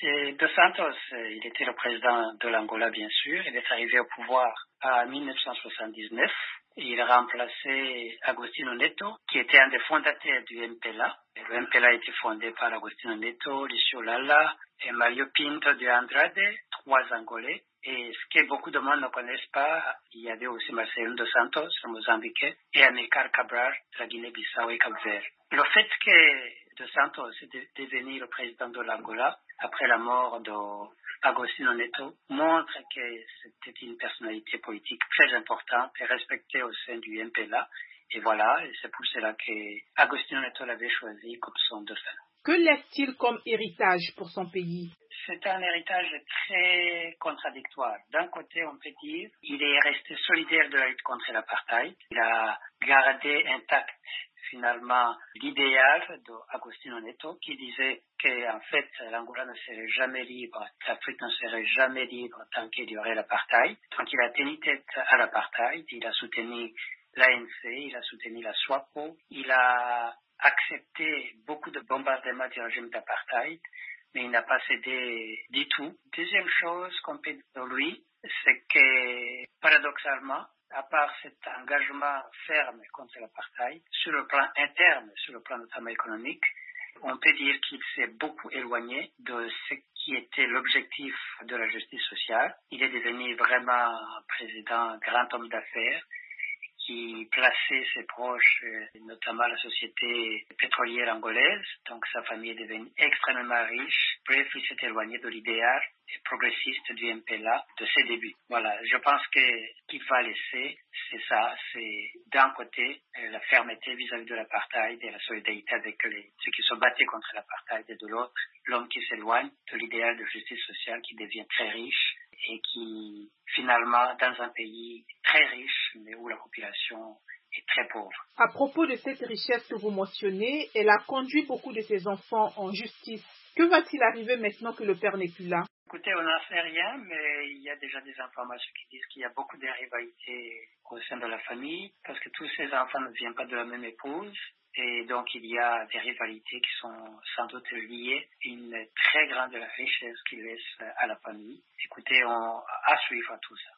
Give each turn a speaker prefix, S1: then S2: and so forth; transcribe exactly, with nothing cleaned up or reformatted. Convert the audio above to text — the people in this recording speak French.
S1: Et Dos Santos, il était le président de l'Angola, bien sûr. Il est arrivé au pouvoir en mille neuf cent soixante-dix-neuf. Il a remplacé Agostinho Neto, qui était un des fondateurs du M P L A. Le M P L A a été fondé par Agostinho Neto, Licio Lala et Mario Pinto de Andrade, trois Angolais. Et ce que beaucoup de monde ne connaissent pas, il y avait aussi Marcelino Dos Santos, le Mozambiquais, et Amilcar Cabral, de la Guinée-Bissau et Cap-Vert. Le fait que Dos Santos est devenu le président de l'Angola après la mort d'Agostinho Neto montre que c'était une personnalité politique très importante et respectée au sein du M P L A. Et voilà, et c'est pour cela qu'Agostinho Neto l'avait choisi comme son dauphin.
S2: Que laisse-t-il comme héritage pour son pays?
S1: C'est un héritage très contradictoire. D'un côté, on peut dire qu'il est resté solidaire de la lutte contre l'apartheid. Il a gardé intact finalement l'idéal d'Agostinho Neto qui disait qu'en fait l'Angola ne serait jamais libre, l'Afrique ne serait jamais libre tant qu'il y aurait l'apartheid. Donc il a tenu tête à l'apartheid, il a soutenu l'A N C, il a soutenu la SWAPO, il a accepté beaucoup de bombardements du régime d'apartheid, mais il n'a pas cédé du tout. Deuxième chose qu'on peut dire de lui, c'est que paradoxalement, à part cet engagement ferme contre l'apartheid, sur le plan interne, sur le plan notamment économique, on peut dire qu'il s'est beaucoup éloigné de ce qui était l'objectif de la justice sociale. Il est devenu vraiment président, grand homme d'affaires, qui plaçait ses proches, notamment la société pétrolière angolaise. Donc sa famille est devenue extrêmement riche. Bref, il s'est éloigné de l'idéal progressiste du M P L A de ses débuts. Voilà, je pense que ce qu'il va laisser, c'est ça, c'est d'un côté la fermeté vis-à-vis de l'apartheid et la solidarité avec les, ceux qui se battaient contre l'apartheid, et de l'autre, l'homme qui s'éloigne de l'idéal de justice sociale, qui devient très riche et qui, finalement, dans un pays très riche, mais où la population est très pauvre.
S2: À propos de cette richesse que vous mentionnez, elle a conduit beaucoup de ses enfants en justice. Que va-t-il arriver maintenant que le père n'est plus là?
S1: Écoutez, on n'en sait rien, mais il y a déjà des informations qui disent qu'il y a beaucoup de rivalités au sein de la famille, parce que tous ces enfants ne viennent pas de la même épouse. Et donc, il y a des rivalités qui sont sans doute liées à une très grande richesse qu'il laisse à la famille. Écoutez, on à suivre tout ça.